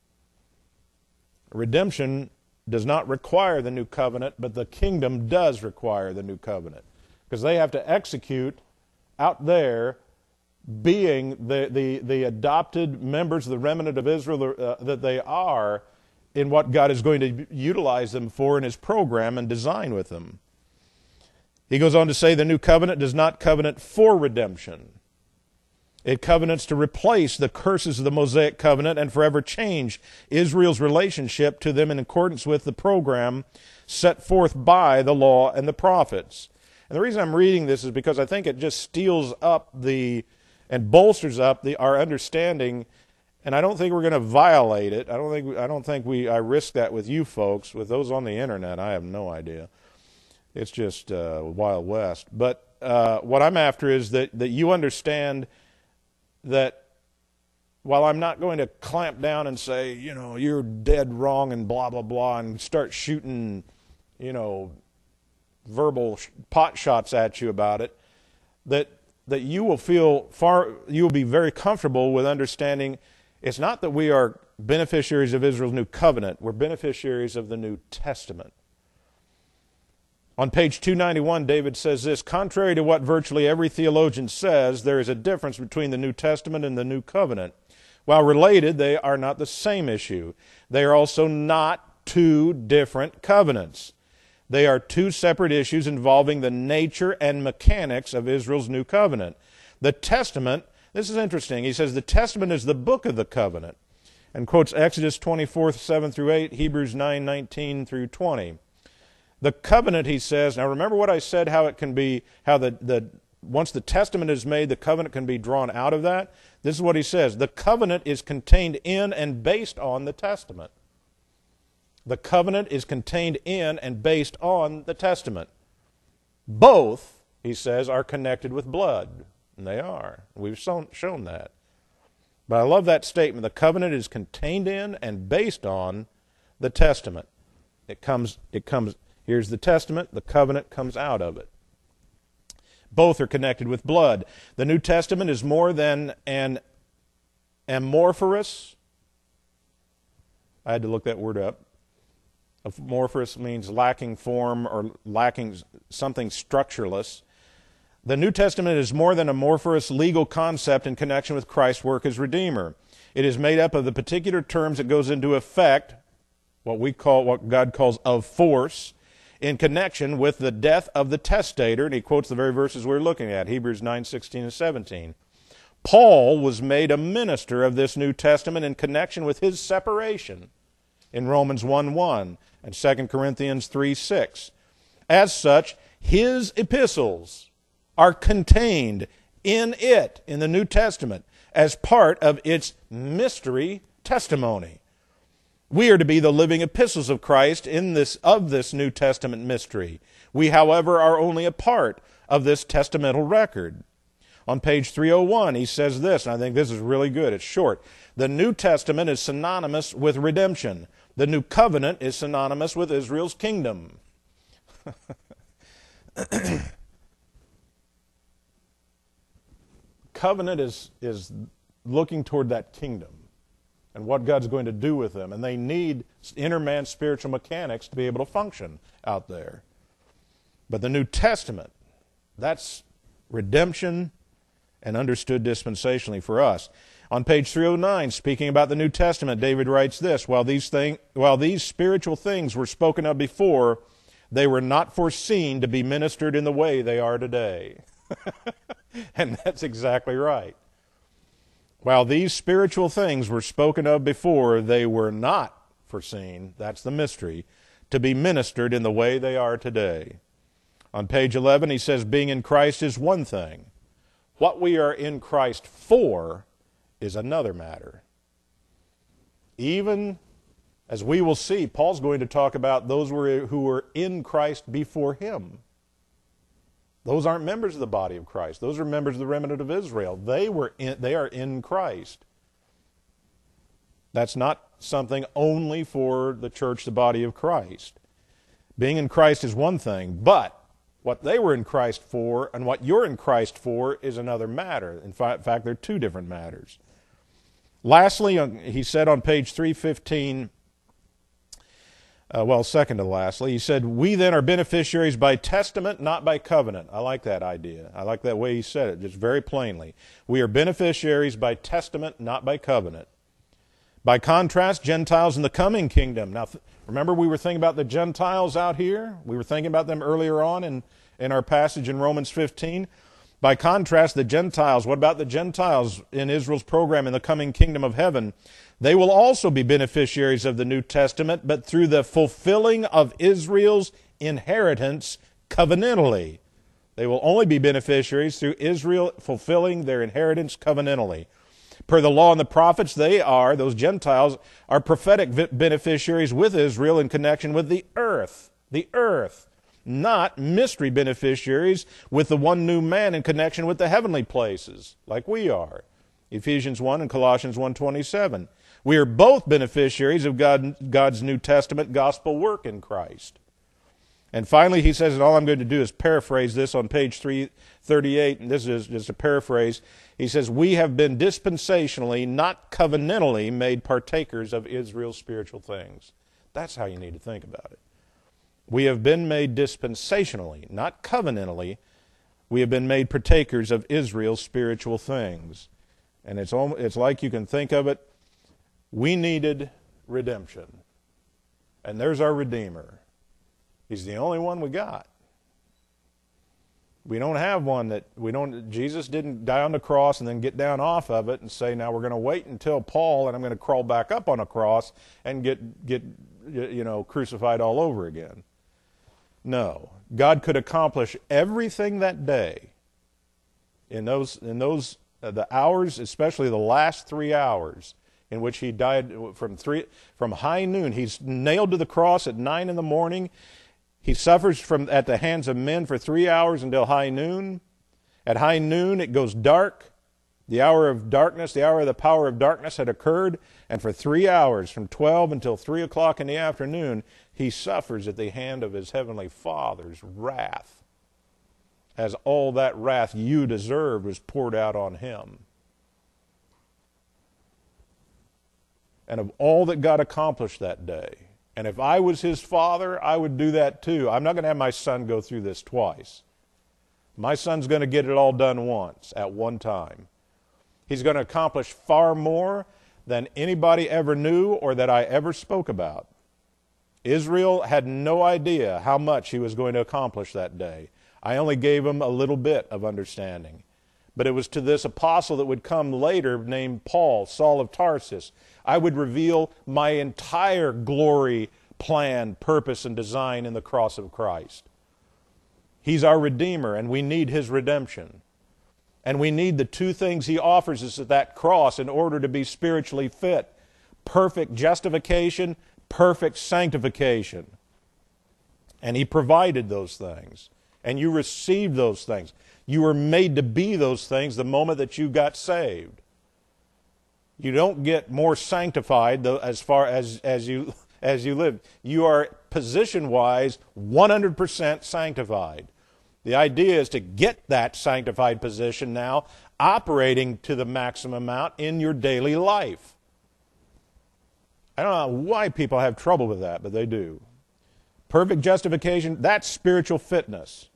Redemption does not require the new covenant, but the kingdom does require the new covenant. Because they have to execute out there, being the, the, the adopted members of the remnant of Israel uh, that they are, in what God is going to utilize them for in His program and design with them. He goes on to say the new covenant does not covenant for redemption. It covenants to replace the curses of the Mosaic covenant and forever change Israel's relationship to them in accordance with the program set forth by the law and the prophets. And the reason I'm reading this is because I think it just steals up the and bolsters up the our understanding, and I don't think we're going to violate it. I don't think I don't think we I risk that with you folks. With those on the internet, I have no idea. It's just uh, Wild West. But uh, what I'm after is that that you understand that while I'm not going to clamp down and say, you know, you're dead wrong and blah blah blah, and start shooting, you know, verbal pot shots at you about it, that that you will feel far, you will be very comfortable with understanding it's not that we are beneficiaries of Israel's new covenant, we're beneficiaries of the New Testament. On page two ninety-one, David says this, contrary to what virtually every theologian says, there is a difference between the New Testament and the New Covenant. While related, they are not the same issue. They are also not two different covenants. They are two separate issues involving the nature and mechanics of Israel's new covenant. The Testament, this is interesting, he says the Testament is the book of the covenant, and quotes Exodus twenty-four, seven through eight, Hebrews nine, nineteen through twenty. The covenant, he says, now remember what I said, how it can be, how the, the once the testament is made, the covenant can be drawn out of that. This is what he says, the covenant is contained in and based on the testament. The covenant is contained in and based on the testament. Both, he says, are connected with blood. And they are. We've shown, shown that. But I love that statement. The covenant is contained in and based on the testament. It comes, it comes, here's the testament, the covenant comes out of it. Both are connected with blood. The New Testament is more than an amorphous, I had to look that word up. Amorphous means lacking form or lacking something structureless. The New Testament is more than a amorphous legal concept in connection with Christ's work as Redeemer. It is made up of the particular terms it goes into effect, what we call, what God calls of force, in connection with the death of the testator, and he quotes the very verses we're looking at, Hebrews nine, sixteen and seventeen. Paul was made a minister of this New Testament in connection with his separation in Romans one one and Second Corinthians three six. As such, his epistles are contained in it, in the New Testament, as part of its mystery testimony. We are to be the living epistles of Christ in this of this New Testament mystery. We, however, are only a part of this testamental record. On page three oh one, he says this, and I think this is really good. It's short. The New Testament is synonymous with redemption. The New Covenant is synonymous with Israel's kingdom. Covenant is, is looking toward that kingdom and what God's going to do with them. And they need inner man spiritual mechanics to be able to function out there. But the New Testament, that's redemption and understood dispensationally for us. On page three oh nine, speaking about the New Testament, David writes this, while these, thing, while these spiritual things were spoken of before, they were not foreseen to be ministered in the way they are today. And that's exactly right. While these spiritual things were spoken of before, they were not foreseen, that's the mystery, to be ministered in the way they are today. On page eleven, he says, being in Christ is one thing. What we are in Christ for is another matter. Even as we will see, Paul's going to talk about those who were in Christ before him. Those aren't members of the body of Christ. Those are members of the remnant of Israel. They were in, they are in Christ. That's not something only for the church, the body of Christ. Being in Christ is one thing, but what they were in Christ for and what you're in Christ for is another matter. In fact, they're two different matters. Lastly, he said on page three fifteen, uh, well, second to lastly, he said, we then are beneficiaries by testament, not by covenant. I like that idea. I like that way he said it, just very plainly. We are beneficiaries by testament, not by covenant. By contrast, Gentiles in the coming kingdom. Now, remember we were thinking about the Gentiles out here? We were thinking about them earlier on in, in our passage in Romans fifteen. By contrast, the Gentiles, what about the Gentiles in Israel's program in the coming kingdom of heaven? They will also be beneficiaries of the New Testament, but through the fulfilling of Israel's inheritance covenantally. They will only be beneficiaries through Israel fulfilling their inheritance covenantally. Per the law and the prophets, they are, those Gentiles, are prophetic beneficiaries with Israel in connection with the earth. The earth. Not mystery beneficiaries with the one new man in connection with the heavenly places, like we are. Ephesians one and Colossians one twenty-seven. We are both beneficiaries of God, God's New Testament gospel work in Christ. And finally, he says, and all I'm going to do is paraphrase this on page three thirty-eight, and this is just a paraphrase. He says, we have been dispensationally, not covenantally, made partakers of Israel's spiritual things. That's how you need to think about it. We have been made dispensationally, not covenantally. We have been made partakers of Israel's spiritual things. And it's, almost, it's like you can think of it, we needed redemption. And there's our Redeemer. He's the only one we got. We don't have one that, we don't, Jesus didn't die on the cross and then get down off of it and say, now we're going to wait until Paul and I'm going to crawl back up on a cross and get, get, you know, crucified all over again. No. God could accomplish everything that day in those, in those, uh, the hours, especially the last three hours in which he died from three, from high noon. He's nailed to the cross at nine in the morning. He suffers from at the hands of men for three hours until high noon. At high noon, it goes dark. The hour of darkness, the hour of the power of darkness had occurred, and for three hours, from twelve until three o'clock in the afternoon, he suffers at the hand of his heavenly Father's wrath, as all that wrath you deserved was poured out on him. And of all that God accomplished that day, and if I was his father, I would do that too. I'm not going to have my son go through this twice. My son's going to get it all done once, at one time. He's going to accomplish far more than anybody ever knew or that I ever spoke about. Israel had no idea how much he was going to accomplish that day. I only gave him a little bit of understanding. but it was to this apostle that would come later named Paul, Saul of Tarsus. I would reveal my entire glory, plan, purpose, and design in the cross of Christ. He's our Redeemer, and we need His redemption. And we need the two things He offers us at that cross in order to be spiritually fit. Perfect justification, perfect sanctification. And He provided those things. And you received those things. You were made to be those things the moment that you got saved. You don't get more sanctified though, as far as, as, you, as you live. You are position-wise one hundred percent sanctified. The idea is to get that sanctified position now, operating to the maximum amount in your daily life. I don't know why people have trouble with that, but they do. Perfect justification, that's spiritual fitness.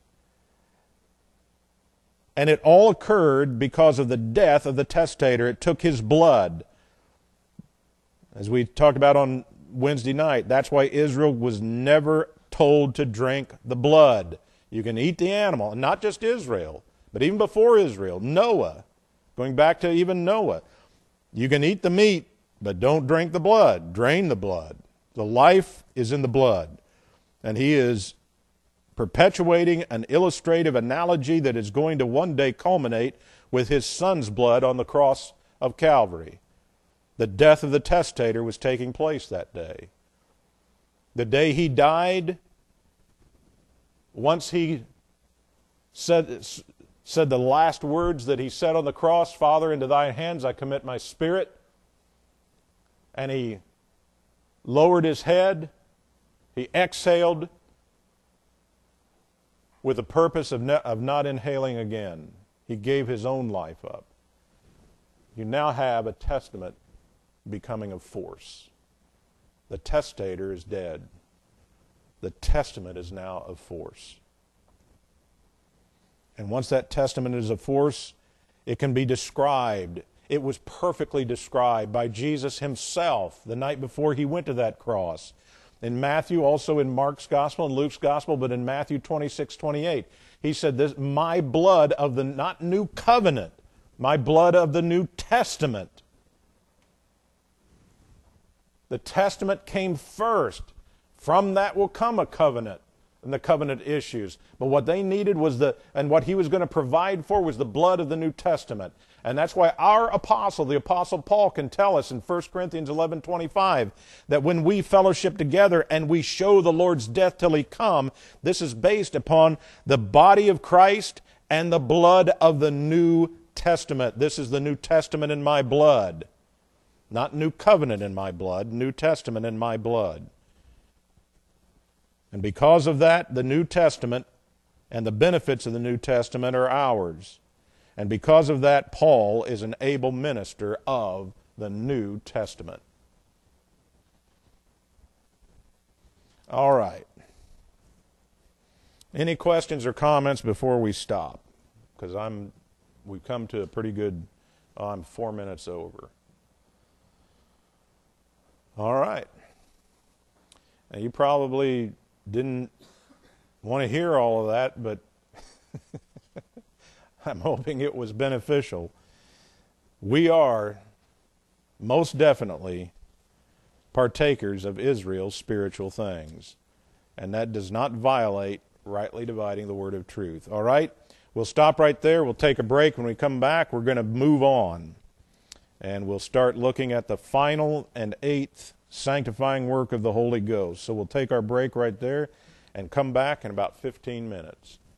And it all occurred because of the death of the testator. It took his blood. As we talked about on Wednesday night, that's why Israel was never told to drink the blood. You can eat the animal, and not just Israel, but even before Israel, Noah, going back to even Noah. You can eat the meat, but don't drink the blood. Drain the blood. The life is in the blood. And he is perpetuating an illustrative analogy that is going to one day culminate with his son's blood on the cross of Calvary. The death of the testator was taking place that day. The day he died, once he said, said the last words that he said on the cross, Father, into thy hands I commit my spirit, and he lowered his head, he exhaled with the purpose of, ne- of not inhaling again. He gave his own life up. You now have a testament becoming of force. The testator is dead. The testament is now of force. And once that testament is of force, it can be described. It was perfectly described by Jesus himself the night before he went to that cross. In Matthew, also in Mark's gospel and Luke's gospel, but in Matthew twenty-six, twenty-eight, he said, "This my blood of the not new covenant, my blood of the New Testament." The testament came first. From that will come a covenant and the covenant issues. But what they needed was the, and what he was going to provide for was the blood of the New Testament. And that's why our apostle, the Apostle Paul, can tell us in First Corinthians eleven twenty-five that when we fellowship together and we show the Lord's death till he come, this is based upon the body of Christ and the blood of the New Testament. This is the New Testament in my blood. Not New Covenant in my blood, New Testament in my blood. And because of that, the New Testament and the benefits of the New Testament are ours. And because of that, Paul is an able minister of the New Testament. All right. Any questions or comments before we stop? Because I'm, we've come to a pretty good, oh, I'm four minutes over. All right. Now you probably didn't want to hear all of that, but I'm hoping it was beneficial. We are most definitely partakers of Israel's spiritual things, and that does not violate rightly dividing the word of truth. All right? We'll stop right there. We'll take a break. When we come back, we're going to move on, and we'll start looking at the final and eighth sanctifying work of the Holy Ghost. So we'll take our break right there and come back in about fifteen minutes.